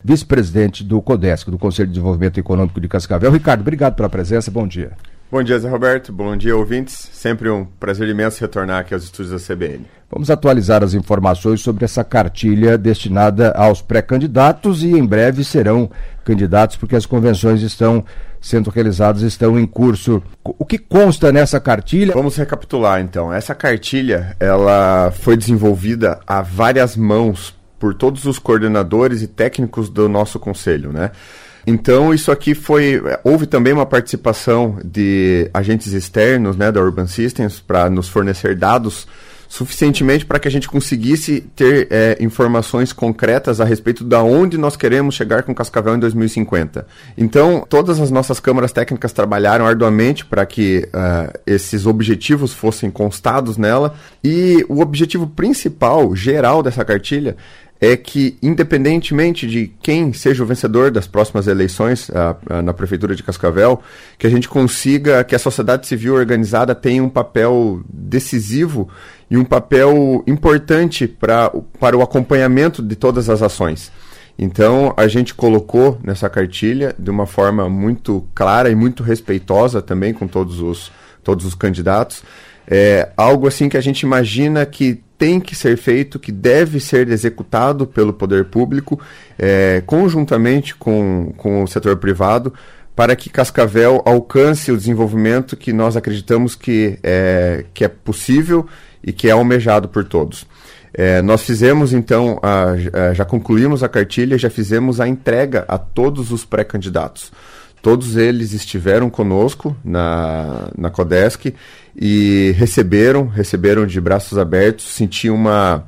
vice-presidente do CODESC, do Conselho de Desenvolvimento Econômico de Cascavel. Ricardo, obrigado pela presença, bom dia. Bom dia, Zé Roberto. Bom dia, ouvintes. Sempre um prazer imenso retornar aqui aos estúdios da CBN. Vamos atualizar as informações sobre essa cartilha destinada aos pré-candidatos e em breve serão candidatos porque as convenções estão sendo realizadas, estão em curso. O que consta nessa cartilha? Vamos recapitular então. Essa cartilha, ela foi desenvolvida a várias mãos por todos os coordenadores e técnicos do nosso conselho, né? Então, isso aqui houve também uma participação de agentes externos, né, da Urban Systems, para nos fornecer dados suficientemente para que a gente conseguisse ter informações concretas a respeito de onde nós queremos chegar com Cascavel em 2050. Então, todas as nossas câmaras técnicas trabalharam arduamente para que esses objetivos fossem constados nela, e o objetivo principal, geral dessa cartilha, é que, independentemente de quem seja o vencedor das próximas eleições na Prefeitura de Cascavel, que a gente consiga que a sociedade civil organizada tenha um papel decisivo e um papel importante para o acompanhamento de todas as ações. Então, a gente colocou nessa cartilha, de uma forma muito clara e muito respeitosa também com todos os candidatos, algo assim que a gente imagina que tem que ser feito, que deve ser executado pelo poder público, conjuntamente com o setor privado, para que Cascavel alcance o desenvolvimento que nós acreditamos que é possível e que é almejado por todos. Nós fizemos, então, já concluímos a cartilha, já fizemos a entrega a todos os pré-candidatos. Todos eles estiveram conosco na CODESC e receberam de braços abertos, senti uma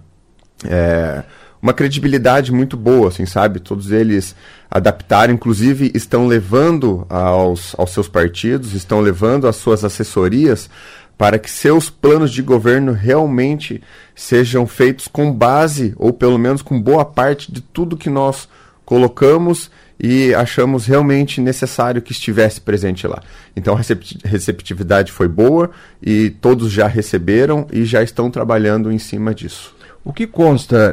credibilidade muito boa, assim, sabe? Todos eles adaptaram, inclusive estão levando aos seus partidos, estão levando às suas assessorias para que seus planos de governo realmente sejam feitos com base, ou pelo menos com boa parte de tudo que nós colocamos e achamos realmente necessário que estivesse presente lá. Então a receptividade foi boa e todos já receberam e já estão trabalhando em cima disso. O que consta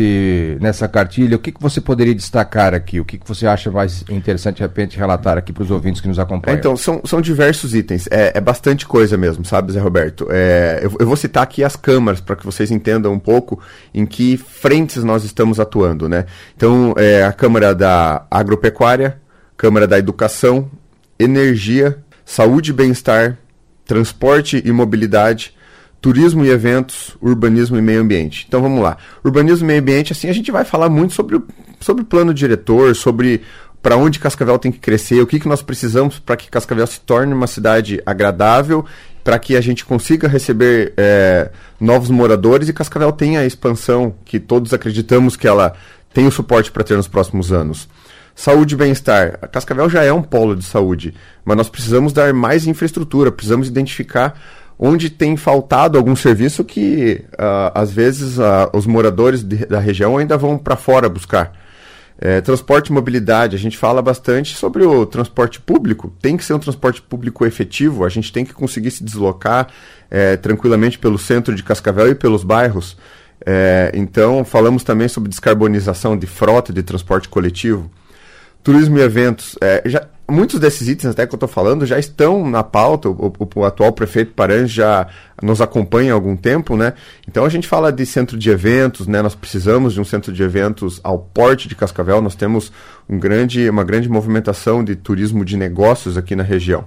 nessa cartilha? O que você poderia destacar aqui? O que você acha mais interessante, de repente, relatar aqui para os ouvintes que nos acompanham? Então, são diversos itens. É bastante coisa mesmo, sabe, Zé Roberto? Eu vou citar aqui as câmaras para que vocês entendam um pouco em que frentes nós estamos atuando, né? Então, a Câmara da Agropecuária, Câmara da Educação, Energia, Saúde e Bem-Estar, Transporte e Mobilidade, Turismo e Eventos, Urbanismo e Meio Ambiente. Então vamos lá. Urbanismo e Meio Ambiente, assim, a gente vai falar muito sobre o plano diretor, sobre para onde Cascavel tem que crescer, o que nós precisamos para que Cascavel se torne uma cidade agradável, para que a gente consiga receber novos moradores e Cascavel tenha a expansão que todos acreditamos que ela tem o suporte para ter nos próximos anos. Saúde e bem-estar. A Cascavel já é um polo de saúde, mas nós precisamos dar mais infraestrutura, precisamos identificar onde tem faltado algum serviço que, às vezes, os moradores da região ainda vão para fora buscar. Transporte e mobilidade, a gente fala bastante sobre o transporte público. Tem que ser um transporte público efetivo, a gente tem que conseguir se deslocar tranquilamente pelo centro de Cascavel e pelos bairros. Então, falamos também sobre descarbonização de frota de transporte coletivo. Turismo e eventos. Muitos desses itens até que eu estou falando já estão na pauta, o atual prefeito Paranhos já nos acompanha há algum tempo, né? Então a gente fala de centro de eventos, né? Nós precisamos de um centro de eventos ao porte de Cascavel, nós temos uma grande movimentação de turismo de negócios aqui na região.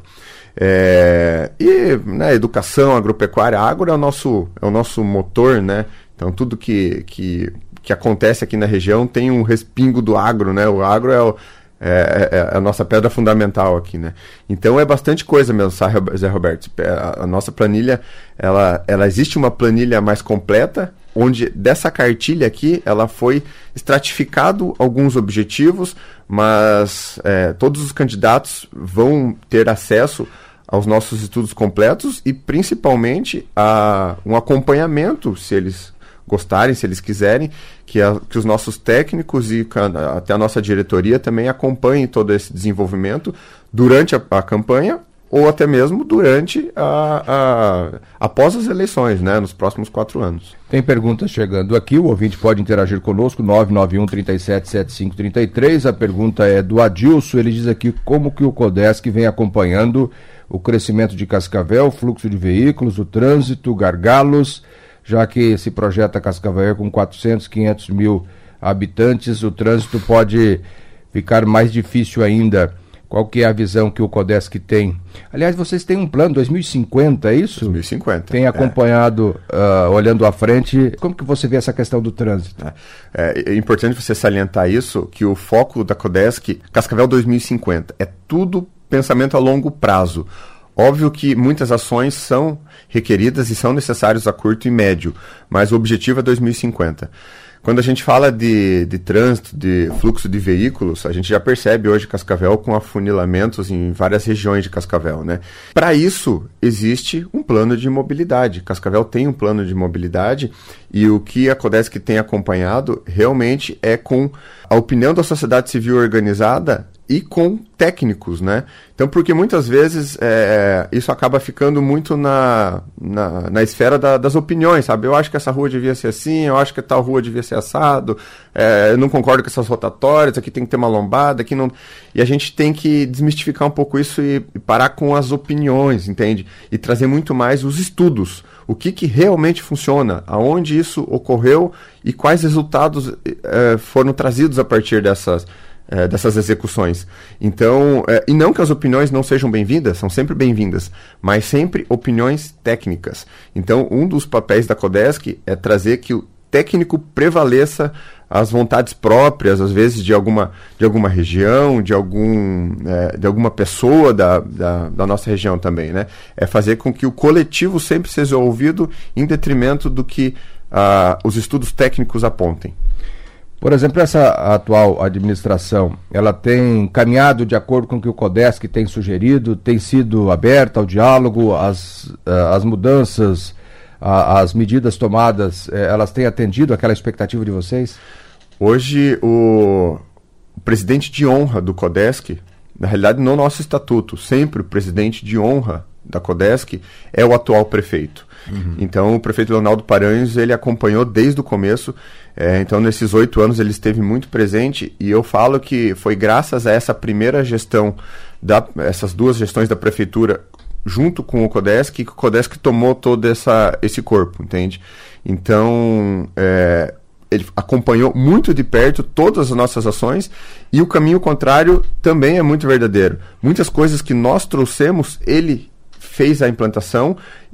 Educação, agropecuária, agro é o nosso motor, né? Então tudo que acontece aqui na região tem um respingo do agro, né? O agro é a nossa pedra fundamental aqui, né? Então é bastante coisa mesmo, sabe, Zé Roberto? A nossa planilha, ela existe uma planilha mais completa, onde dessa cartilha aqui, ela foi estratificado alguns objetivos, mas todos os candidatos vão ter acesso aos nossos estudos completos e principalmente a um acompanhamento, se eles gostarem, se eles quiserem, que os nossos técnicos e até a nossa diretoria também acompanhem todo esse desenvolvimento durante a campanha ou até mesmo durante após as eleições, né, nos próximos 4 anos. Tem perguntas chegando aqui, o ouvinte pode interagir conosco, 991-377533. A pergunta é do Adilson, ele diz aqui como que o CODESC vem acompanhando o crescimento de Cascavel, o fluxo de veículos, o trânsito, gargalos, já que se projeta Cascavel com 400, 500 mil habitantes, o trânsito pode ficar mais difícil ainda. Qual que é a visão que o CODESC tem? Aliás, vocês têm um plano 2050, é isso? 2050. Tem acompanhado, olhando à frente. Como que você vê essa questão do trânsito? É importante você salientar isso, que o foco da CODESC, Cascavel 2050, é tudo pensamento a longo prazo. Óbvio que muitas ações são requeridas e são necessárias a curto e médio, mas o objetivo é 2050. Quando a gente fala de trânsito, de fluxo de veículos, a gente já percebe hoje Cascavel com afunilamentos em várias regiões de Cascavel, né? Para isso, existe um plano de mobilidade. Cascavel tem um plano de mobilidade e o que a CODESC tem acompanhado realmente é com a opinião da sociedade civil organizada e com técnicos, né? Então, porque muitas vezes isso acaba ficando muito na esfera das opiniões, sabe? Eu acho que essa rua devia ser assim, eu acho que tal rua devia ser assado, eu não concordo com essas rotatórias, aqui tem que ter uma lombada, aqui não... E a gente tem que desmistificar um pouco isso e parar com as opiniões, entende? E trazer muito mais os estudos, o que realmente funciona, aonde isso ocorreu e quais resultados foram trazidos a partir dessas execuções. Então, e não que as opiniões não sejam bem-vindas, são sempre bem-vindas, mas sempre opiniões técnicas. Então, um dos papéis da CODESC é trazer que o técnico prevaleça as vontades próprias, às vezes de alguma região, de alguma pessoa da nossa região também, né? É fazer com que o coletivo sempre seja ouvido em detrimento do que os estudos técnicos apontem. Por exemplo, essa atual administração, ela tem caminhado de acordo com o que o CODESC tem sugerido, tem sido aberta ao diálogo, as mudanças, as medidas tomadas, elas têm atendido aquela expectativa de vocês? Hoje, o presidente de honra do CODESC, na realidade no nosso estatuto, sempre o presidente de honra da CODESC é o atual prefeito. Uhum. Então, o prefeito Leonardo Paranhos, ele acompanhou desde o começo. Então, nesses 8 anos, ele esteve muito presente. E eu falo que foi graças a essa primeira gestão, essas 2 gestões da prefeitura, junto com o CODESC, que o CODESC tomou todo esse corpo, entende? Então, ele acompanhou muito de perto todas as nossas ações. E o caminho contrário também é muito verdadeiro. Muitas coisas que nós trouxemos, ele fez a implantação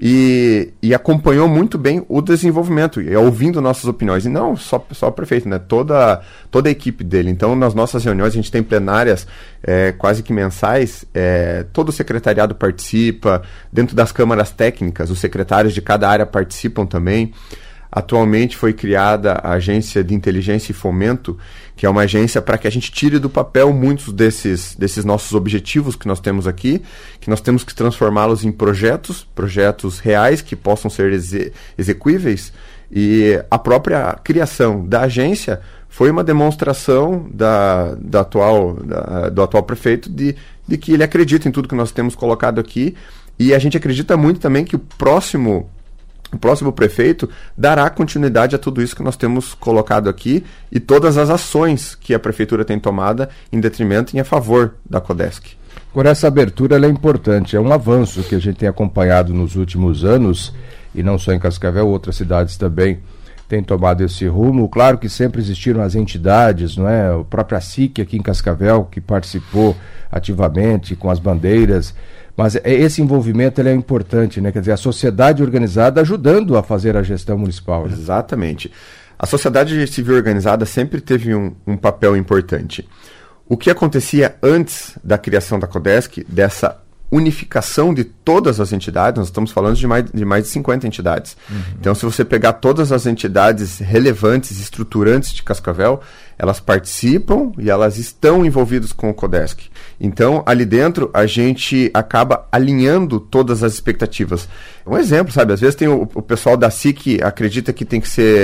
e acompanhou muito bem o desenvolvimento, ouvindo nossas opiniões. E não só o prefeito, né? Toda a equipe dele. Então, nas nossas reuniões, a gente tem plenárias quase que mensais, todo o secretariado participa, dentro das câmaras técnicas, os secretários de cada área participam também. Atualmente foi criada a Agência de Inteligência e Fomento, que é uma agência para que a gente tire do papel muitos desses nossos objetivos que nós temos aqui, que nós temos que transformá-los em projetos reais que possam ser execuíveis. E a própria criação da agência foi uma demonstração do atual prefeito de que ele acredita em tudo que nós temos colocado aqui, e a gente acredita muito também que o próximo prefeito dará continuidade a tudo isso que nós temos colocado aqui e todas as ações que a prefeitura tem tomada em detrimento e a favor da CODESC. Por essa abertura, ela é importante, é um avanço que a gente tem acompanhado nos últimos anos, e não só em Cascavel, outras cidades também têm tomado esse rumo. Claro que sempre existiram as entidades, não é? A própria SIC aqui em Cascavel, que participou ativamente com as bandeiras. Mas esse envolvimento ele é importante, né? Quer dizer, a sociedade organizada ajudando a fazer a gestão municipal. Né? Exatamente. A sociedade civil organizada sempre teve um papel importante. O que acontecia antes da criação da CODESC, dessa unificação de todas as entidades, nós estamos falando de mais de 50 entidades. Uhum. Então, se você pegar todas as entidades relevantes, estruturantes de Cascavel, elas participam e elas estão envolvidas com o CODESC. Então, ali dentro, a gente acaba alinhando todas as expectativas. Um exemplo, sabe? Às vezes tem o pessoal da SIC que acredita que tem que ser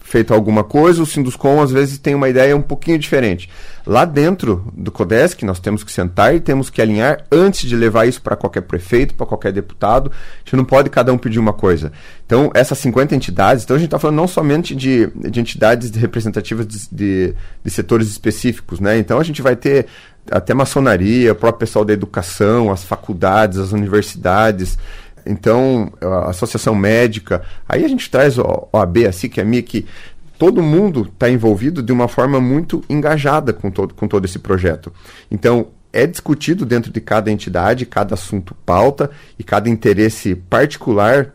feito alguma coisa, o Sinduscom às vezes tem uma ideia um pouquinho diferente. Lá dentro do CODESC, nós temos que sentar e temos que alinhar antes de levar isso para qualquer prefeito, para qualquer deputado. A gente não pode cada um pedir uma coisa. Então, essas 50 entidades, então a gente está falando não somente de entidades representativas de setores específicos, né? Então, a gente vai ter até maçonaria, o próprio pessoal da educação, as faculdades, as universidades, então, a associação médica, aí a gente traz a OAB, a SIC, a MIC, todo mundo está envolvido de uma forma muito engajada com todo esse projeto. Então, é discutido dentro de cada entidade, cada assunto pauta e cada interesse particular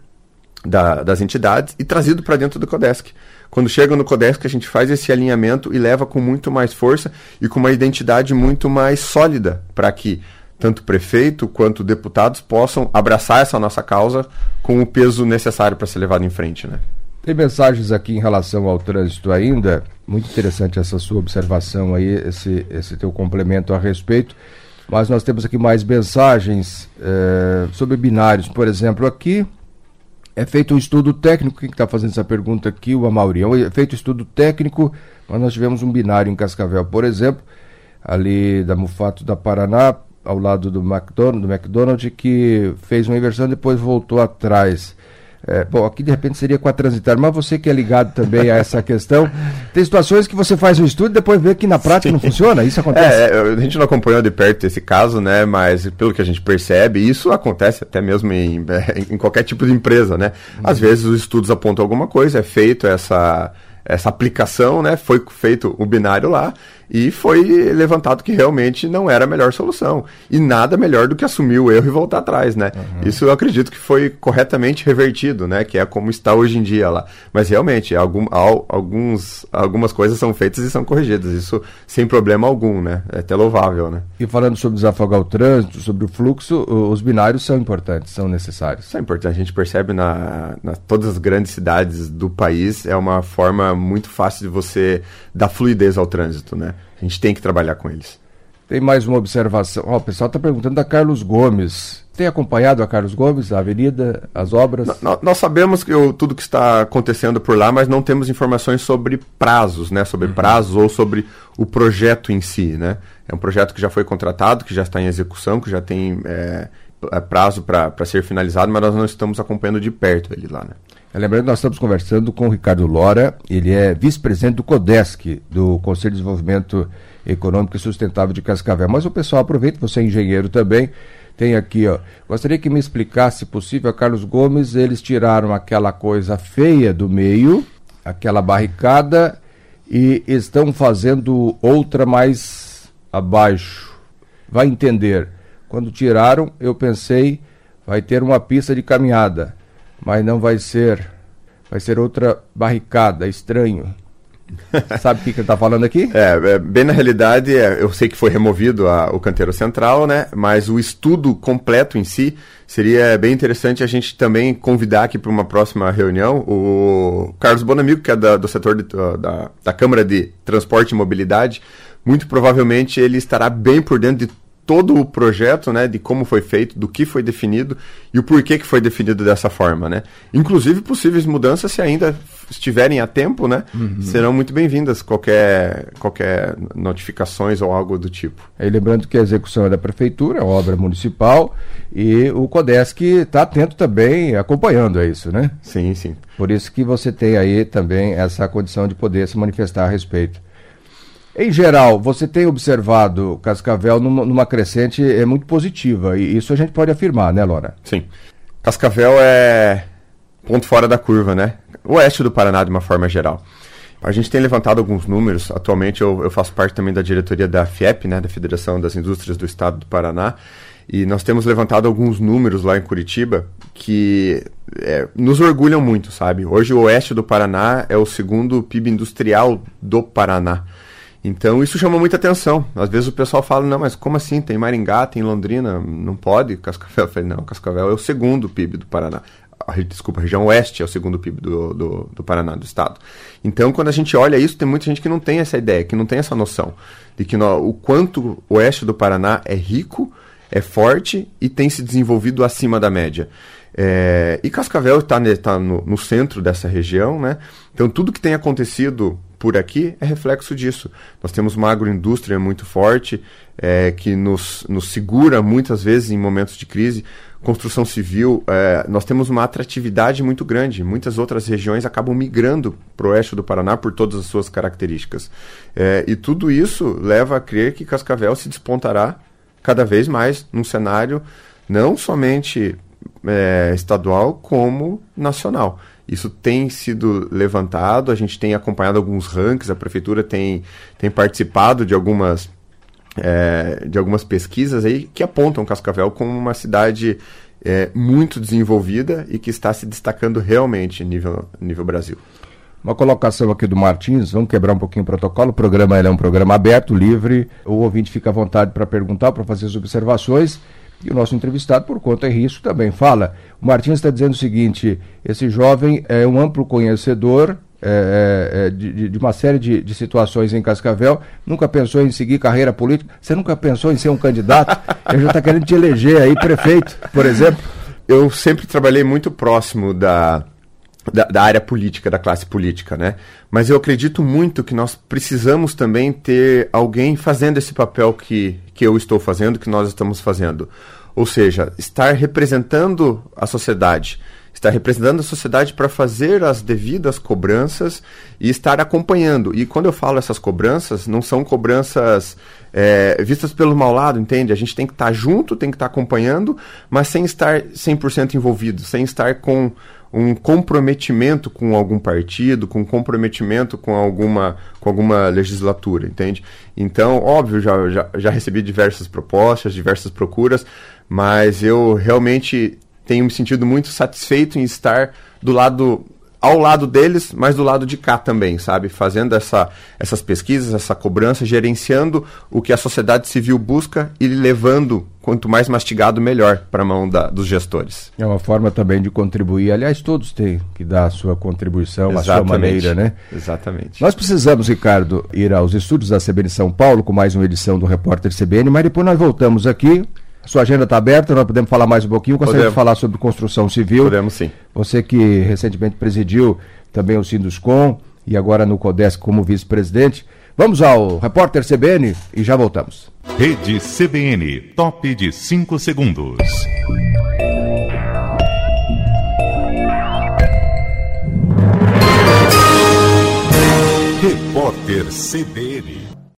das entidades e trazido para dentro do CODESC. Quando chega no CODESC, a gente faz esse alinhamento e leva com muito mais força e com uma identidade muito mais sólida para que tanto o prefeito quanto deputados possam abraçar essa nossa causa com o peso necessário para ser levado em frente, né? Tem mensagens aqui em relação ao trânsito ainda, muito interessante essa sua observação aí, esse teu complemento a respeito, mas nós temos aqui mais mensagens sobre binários, por exemplo, aqui é feito um estudo técnico, quem está fazendo essa pergunta aqui, o Amaury, é feito estudo técnico, mas nós tivemos um binário em Cascavel, por exemplo, ali da Mufato da Paraná, ao lado do McDonald's, que fez uma inversão e depois voltou atrás. Bom, aqui de repente seria com a transitária, mas você que é ligado também a essa questão, tem situações que você faz um estudo e depois vê que na prática não funciona, isso acontece? A gente não acompanhou de perto esse caso, né, mas pelo que a gente percebe, isso acontece até mesmo em qualquer tipo de empresa, né? Às vezes os estudos apontam alguma coisa, é feito essa aplicação, né, foi feito o binário lá e foi levantado que realmente não era a melhor solução. E nada melhor do que assumir o erro e voltar atrás, né? Isso eu acredito que foi corretamente revertido, né? Que é como está hoje em dia lá. Mas realmente, algumas coisas são feitas e são corrigidas. Isso sem problema algum, né? É até louvável, né? E falando sobre desafogar o trânsito, sobre o fluxo, os binários são importantes, são necessários. Isso é importante. A gente percebe na todas as grandes cidades do país, é uma forma muito fácil de você dar fluidez ao trânsito, né? A gente tem que trabalhar com eles. Tem mais uma observação. O pessoal está perguntando da Carlos Gomes. Tem acompanhado a Carlos Gomes, a avenida, as obras? Nós sabemos que tudo que está acontecendo por lá, mas não temos informações sobre prazos, né? Sobre prazos ou sobre o projeto em si, né? É um projeto que já foi contratado, que já está em execução, que já tem prazo para ser finalizado, mas nós não estamos acompanhando de perto ele lá, né? Lembrando que nós estamos conversando com o Ricardo Lora, ele é vice-presidente do CODESC, do Conselho de Desenvolvimento Econômico e Sustentável de Cascavel. Mas o pessoal aproveita, você é engenheiro também, tem aqui, gostaria que me explicasse, se possível, a Carlos Gomes, eles tiraram aquela coisa feia do meio, aquela barricada, e estão fazendo outra mais abaixo. Vai entender. Quando tiraram, eu pensei, vai ter uma pista de caminhada. Mas não vai ser outra barricada, estranho. Sabe o que ele está falando aqui? Bem na realidade, eu sei que foi removido o canteiro central, né? Mas o estudo completo em si seria bem interessante a gente também convidar aqui para uma próxima reunião o Carlos Bonamigo, que é do setor da Câmara de Transporte e Mobilidade. Muito provavelmente ele estará bem por dentro de todo o projeto, né, de como foi feito, do que foi definido e o porquê que foi definido dessa forma, né? Inclusive possíveis mudanças, se ainda estiverem a tempo, né, serão muito bem-vindas, qualquer notificações ou algo do tipo. E lembrando que a execução é da Prefeitura, obra municipal, e o CODESC está atento também, acompanhando isso, né? Sim, sim. Por isso que você tem aí também essa condição de poder se manifestar a respeito. Em geral, você tem observado Cascavel numa crescente muito positiva, e isso a gente pode afirmar, né, Lora? Sim. Cascavel é ponto fora da curva, né? O oeste do Paraná, de uma forma geral. A gente tem levantado alguns números. Atualmente eu faço parte também da diretoria da FIEP, né, da Federação das Indústrias do Estado do Paraná, e nós temos levantado alguns números lá em Curitiba que nos orgulham muito, sabe? Hoje o oeste do Paraná é o segundo PIB industrial do Paraná. Então isso chama muita atenção. Às vezes o pessoal fala, não, mas como assim? Tem Maringá, tem Londrina, não pode? Cascavel, eu falei, não, Cascavel é o segundo PIB do Paraná. Desculpa, a região oeste é o segundo PIB do Paraná, do estado. Então quando a gente olha isso, tem muita gente que não tem essa ideia, que não tem essa noção de que o quanto o oeste do Paraná é rico, é forte e tem se desenvolvido acima da média. E Cascavel está no centro dessa região, né? Então tudo que tem acontecido por aqui é reflexo disso. Nós temos uma agroindústria muito forte, que nos segura muitas vezes em momentos de crise. Construção civil, nós temos uma atratividade muito grande. Muitas outras regiões acabam migrando para o oeste do Paraná por todas as suas características. E tudo isso leva a crer que Cascavel se despontará cada vez mais num cenário não somente estadual como nacional. Isso tem sido levantado, a gente tem acompanhado alguns rankings, a prefeitura tem participado de algumas pesquisas aí que apontam Cascavel como uma cidade muito desenvolvida e que está se destacando realmente nível Brasil. Uma colocação aqui do Martins, vamos quebrar um pouquinho o protocolo, o programa é um programa aberto, livre, o ouvinte fica à vontade para perguntar, para fazer as observações, e o nosso entrevistado, por conta e risco, também fala. O Martins está dizendo o seguinte: esse jovem é um amplo conhecedor de uma série de situações em Cascavel, nunca pensou em seguir carreira política, você nunca pensou em ser um candidato? Ele já está querendo te eleger aí prefeito, por exemplo? Eu sempre trabalhei muito próximo da área política, da classe política, né? Mas eu acredito muito que nós precisamos também ter alguém fazendo esse papel que eu estou fazendo, que nós estamos fazendo. Ou seja, estar representando a sociedade. Estar representando a sociedade para fazer as devidas cobranças e estar acompanhando. E quando eu falo essas cobranças, não são cobranças vistas pelo mau lado, entende? A gente tem que estar junto, tem que estar acompanhando, mas sem estar 100% envolvido, sem estar com um comprometimento com algum partido, com comprometimento com alguma legislatura, entende? Então, óbvio, já recebi diversas propostas, diversas procuras, mas eu realmente tenho me sentido muito satisfeito em estar ao lado deles, mas do lado de cá também, sabe? Fazendo essas pesquisas, essa cobrança, gerenciando o que a sociedade civil busca e levando, quanto mais mastigado, melhor para a mão dos gestores. É uma forma também de contribuir. Aliás, todos têm que dar a sua contribuição, Exatamente. a sua maneira, né? Exatamente. Nós precisamos, Ricardo, ir aos estúdios da CBN São Paulo com mais uma edição do Repórter CBN, mas depois nós voltamos aqui. Sua agenda está aberta, nós podemos falar mais um pouquinho. Gostaria de falar sobre construção civil. Podemos, sim. Você que recentemente presidiu também o Sinduscom e agora no CODESC como vice-presidente. Vamos ao Repórter CBN e já voltamos. Rede CBN, top de 5 segundos. Repórter CBN.